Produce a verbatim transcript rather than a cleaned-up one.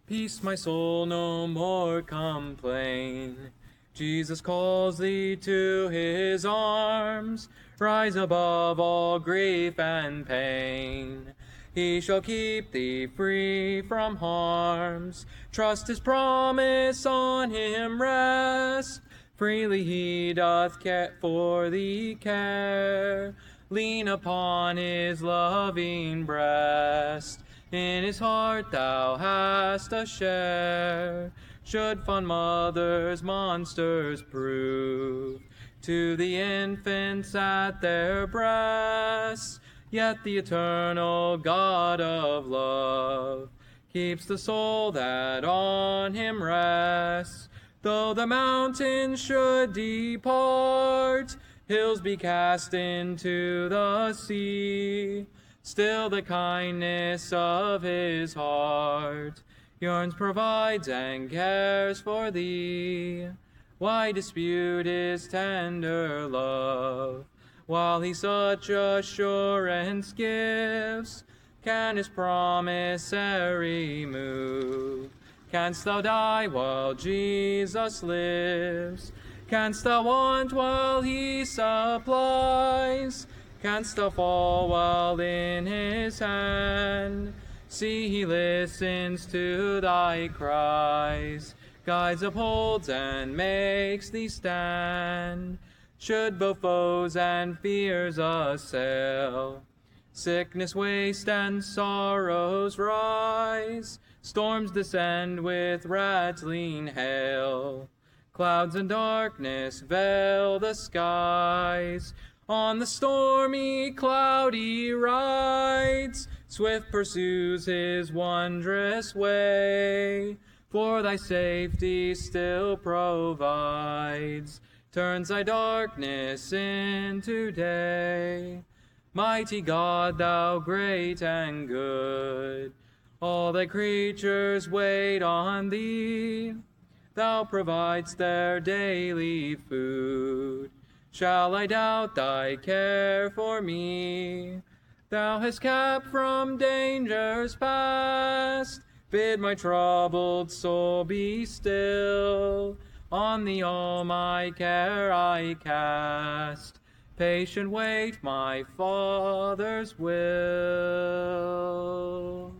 Peace, my soul, no more complain. Jesus calls thee to his arms. Rise above all grief and pain. He shall keep thee free from harms. Trust his promise, on him rest. Freely he doth care for thee care. Lean upon his loving breast. In his heart thou hast a share. Should fond mothers monsters prove to the infants at their breasts, yet the eternal God of love keeps the soul that on him rests. Though the mountains should depart, hills be cast into the sea, still the kindness of his heart yearns, provides, and cares for thee. Why dispute his tender love, while he such assurance gives? Can his promise e'er remove? Canst thou die while Jesus lives? Canst thou want while he supplies? Canst thou fall while in his hand? See, he listens to thy cries, guides, upholds, and makes thee stand. Should both foes and fears assail, sickness waste and sorrows rise, storms descend with rattling hail, clouds and darkness veil the skies. On the stormy, cloudy rides, swift pursues his wondrous way. For thy safety still provides, turns thy darkness into day. Mighty God, thou great and good, all thy creatures wait on thee. Thou providest their daily food. Shall I doubt thy care for me? Thou hast kept from dangers past. Bid my troubled soul be still. On thee all my care I cast. Patient wait my Father's will.